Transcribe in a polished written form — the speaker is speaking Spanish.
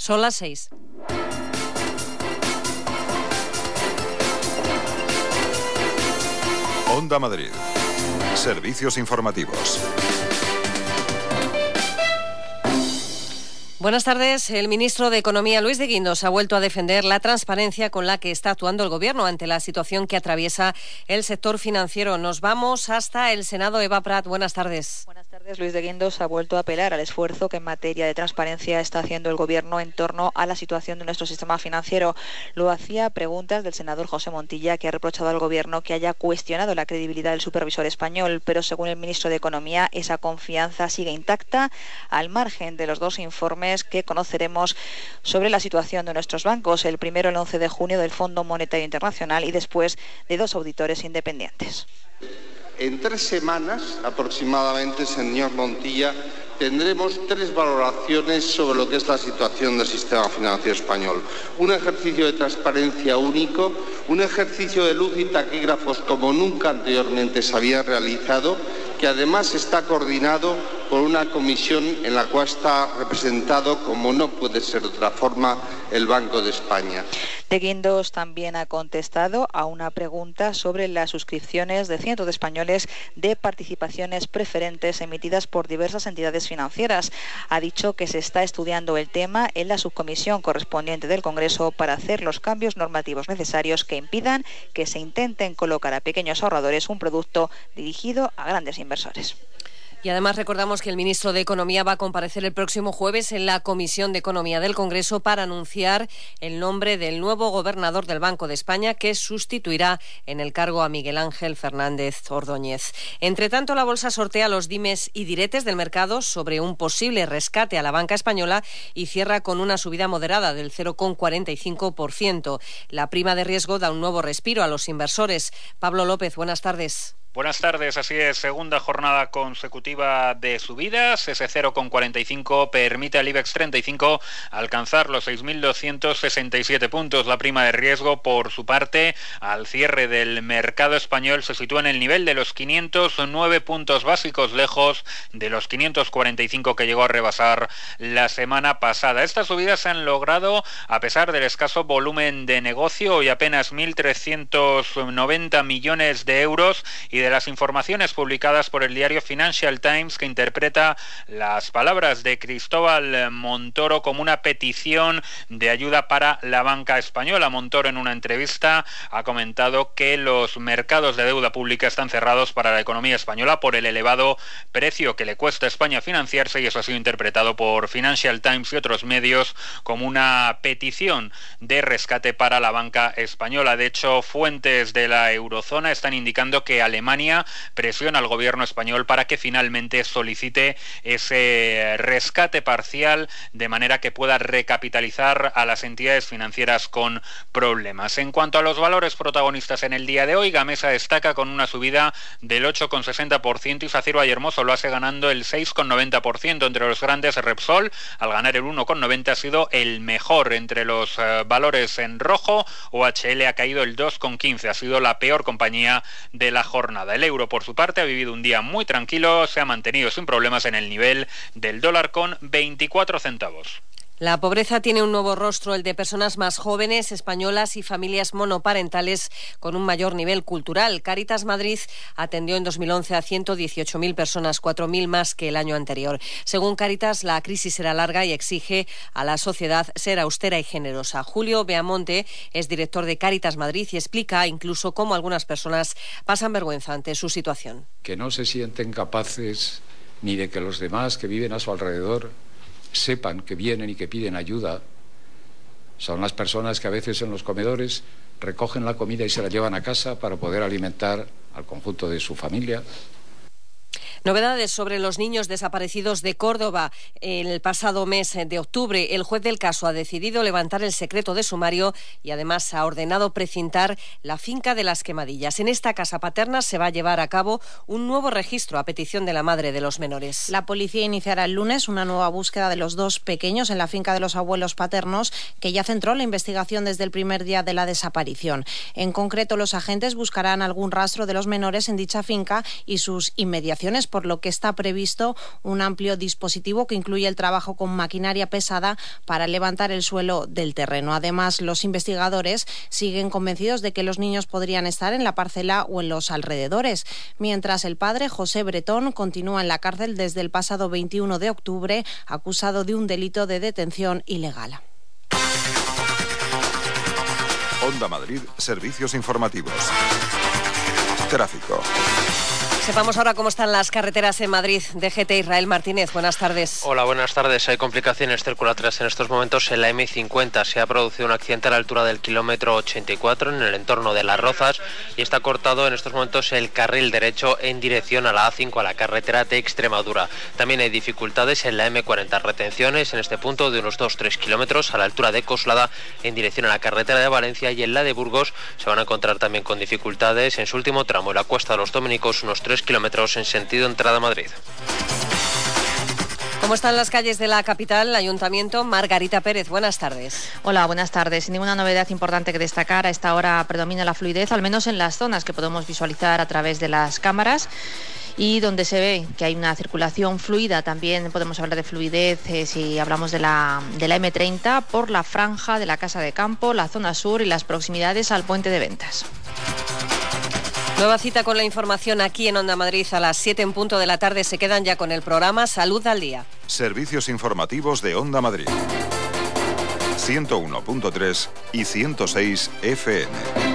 Son las 6. Onda Madrid. Servicios informativos. Buenas tardes. El ministro de Economía, Luis de Guindos, ha vuelto a defender la transparencia con la que está actuando el Gobierno ante la situación que atraviesa el sector financiero. Nos vamos hasta el Senado. Eva Prat, buenas tardes. Buenas tardes. Luis de Guindos ha vuelto a apelar al esfuerzo que en materia de transparencia está haciendo el Gobierno en torno a la situación de nuestro sistema financiero. Lo hacía a preguntas del senador José Montilla, que ha reprochado al Gobierno que haya cuestionado la credibilidad del supervisor español, pero según el ministro de Economía, esa confianza sigue intacta al margen de los dos informes que conoceremos sobre la situación de nuestros bancos, el primero el 11 de junio del Fondo Monetario Internacional y después de dos auditores independientes. En 3 semanas aproximadamente, señor Montilla, tendremos 3 valoraciones sobre lo que es la situación del sistema financiero español. Un ejercicio de transparencia único, un ejercicio de luz y taquígrafos como nunca anteriormente se había realizado, que además está coordinado por una comisión en la cual está representado, como no puede ser de otra forma, el Banco de España. De Guindos también ha contestado a una pregunta sobre las suscripciones de cientos de españoles de participaciones preferentes emitidas por diversas entidades financieras. Ha dicho que se está estudiando el tema en la subcomisión correspondiente del Congreso para hacer los cambios normativos necesarios que impidan que se intenten colocar a pequeños ahorradores un producto dirigido a grandes inversores. Y además recordamos que el ministro de Economía va a comparecer el próximo jueves en la Comisión de Economía del Congreso para anunciar el nombre del nuevo gobernador del Banco de España, que sustituirá en el cargo a Miguel Ángel Fernández Ordóñez. Entre tanto, la Bolsa sortea los dimes y diretes del mercado sobre un posible rescate a la banca española y cierra con una subida moderada del 0,45%. La prima de riesgo da un nuevo respiro a los inversores. Pablo López, buenas tardes. Buenas tardes, así es, segunda jornada consecutiva de subidas. Ese 0,45 permite al IBEX 35 alcanzar los 6.267 puntos. La prima de riesgo, por su parte, al cierre del mercado español se sitúa en el nivel de los 509 puntos básicos, lejos de los 545 que llegó a rebasar la semana pasada. Estas subidas se han logrado a pesar del escaso volumen de negocio y apenas 1.390 millones de euros y de las informaciones publicadas por el diario Financial Times, que interpreta las palabras de Cristóbal Montoro como una petición de ayuda para la banca española. Montoro, en una entrevista, ha comentado que los mercados de deuda pública están cerrados para la economía española por el elevado precio que le cuesta a España financiarse, y eso ha sido interpretado por Financial Times y otros medios como una petición de rescate para la banca española. De hecho, fuentes de la eurozona están indicando que Alemania presiona al gobierno español para que finalmente solicite ese rescate parcial de manera que pueda recapitalizar a las entidades financieras con problemas. En cuanto a los valores protagonistas en el día de hoy, Gamesa destaca con una subida del 8,60% y Saciro Ayermoso lo hace ganando el 6,90%. Entre los grandes, Repsol, al ganar el 1,90, ha sido el mejor. Entre los valores en rojo, OHL ha caído el 2,15, ha sido la peor compañía de la jornada. El euro, por su parte, ha vivido un día muy tranquilo, se ha mantenido sin problemas en el nivel del dólar con 24 centavos. La pobreza tiene un nuevo rostro, el de personas más jóvenes, españolas y familias monoparentales con un mayor nivel cultural. Cáritas Madrid atendió en 2011 a 118.000 personas, 4.000 más que el año anterior. Según Cáritas, la crisis será larga y exige a la sociedad ser austera y generosa. Julio Beamonte es director de Cáritas Madrid y explica incluso cómo algunas personas pasan vergüenza ante su situación. Que no se sienten capaces ni de que los demás que viven a su alrededor sepan que vienen y que piden ayuda. Son las personas que a veces en los comedores recogen la comida y se la llevan a casa para poder alimentar al conjunto de su familia. Novedades sobre los niños desaparecidos de Córdoba. El pasado mes de octubre, el juez del caso ha decidido levantar el secreto de sumario y además ha ordenado precintar la finca de Las Quemadillas. En esta casa paterna se va a llevar a cabo un nuevo registro a petición de la madre de los menores. La policía iniciará el lunes una nueva búsqueda de los dos pequeños en la finca de los abuelos paternos, que ya centró la investigación desde el primer día de la desaparición. En concreto, los agentes buscarán algún rastro de los menores en dicha finca y sus inmediaciones por lo que está previsto un amplio dispositivo que incluye el trabajo con maquinaria pesada para levantar el suelo del terreno. Además, los investigadores siguen convencidos de que los niños podrían estar en la parcela o en los alrededores, mientras el padre, José Bretón, continúa en la cárcel desde el pasado 21 de octubre, acusado de un delito de detención ilegal. Onda Madrid, servicios informativos. Tráfico. Sepamos ahora cómo están las carreteras en Madrid. DGT Israel Martínez, buenas tardes. Hola, buenas tardes. Hay complicaciones circulatorias en estos momentos en la M50. Se ha producido un accidente a la altura del kilómetro 84 en el entorno de Las Rozas y está cortado en estos momentos el carril derecho en dirección a la A5, a la carretera de Extremadura. También hay dificultades en la M40, retenciones en este punto de unos 2-3 kilómetros a la altura de Coslada en dirección a la carretera de Valencia, y en la de Burgos se van a encontrar también con dificultades en su último tramo, en la Cuesta de los Dominicos, unos 3 kilómetros en sentido entrada a Madrid. ¿Cómo están las calles de la capital? Ayuntamiento, Margarita Pérez, buenas tardes. Hola, buenas tardes. Sin ninguna novedad importante que destacar, a esta hora predomina la fluidez, al menos en las zonas que podemos visualizar a través de las cámaras, y donde se ve que hay una circulación fluida. También podemos hablar de fluidez si hablamos de la M30 por la franja de la Casa de Campo, la zona sur y las proximidades al puente de Ventas. Nueva cita con la información aquí en Onda Madrid a las 7 en punto de la tarde. Se quedan ya con el programa Salud al Día. Servicios informativos de Onda Madrid. 101.3 y 106 FM.